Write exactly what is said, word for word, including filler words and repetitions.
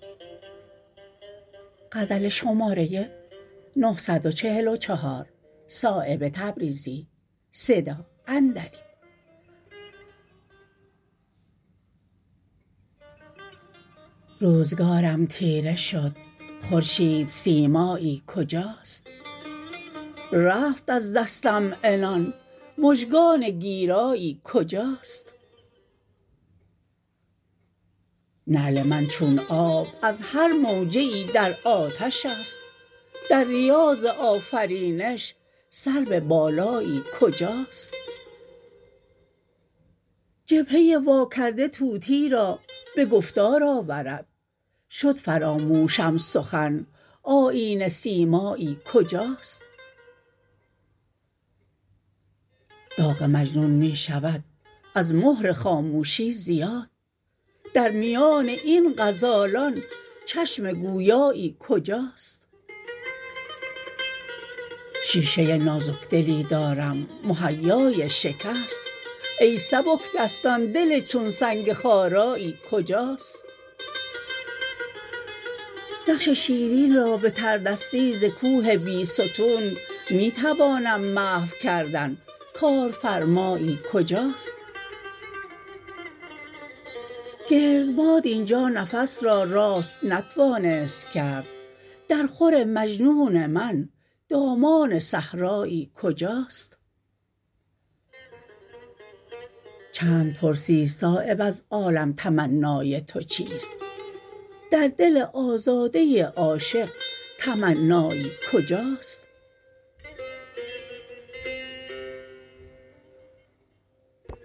غزل شماره نهصد و چهل و چهار. صایب تبریزی. صدا اندری. روزگارم تیره شد، خورشید سیمایی کجاست؟ رفت از دستم عنان، مژگان گیرایی کجاست؟ نعل من چون آب از هر موجه ای در آتش است، در ریاض آفرینش سرو بالایی کجاست؟ جبهه واکرده طوطی را به گفتار آورد، شد فراموشم سخن، آیینه سیمایی کجاست؟ داغ مجنون می شود از مهر خاموشی زیاد، در میان این غزالان چشم گویایی کجاست؟ شیشه نازکدلی دارم مهیای شکست، ای سبک دستان دل چون سنگ خارایی کجاست؟ نقش شیرین را به تردستی ز کوه بیستون می توانم محو کردن، کارفرمایی کجاست؟ گردباد اینجا نفس را راست نتوانست کرد، در خور مجنون من دامان صحرایی کجاست؟ چند پرسی صایب از عالم تمنای تو چیست؟ در دل آزاده عاشق تمنایی کجاست؟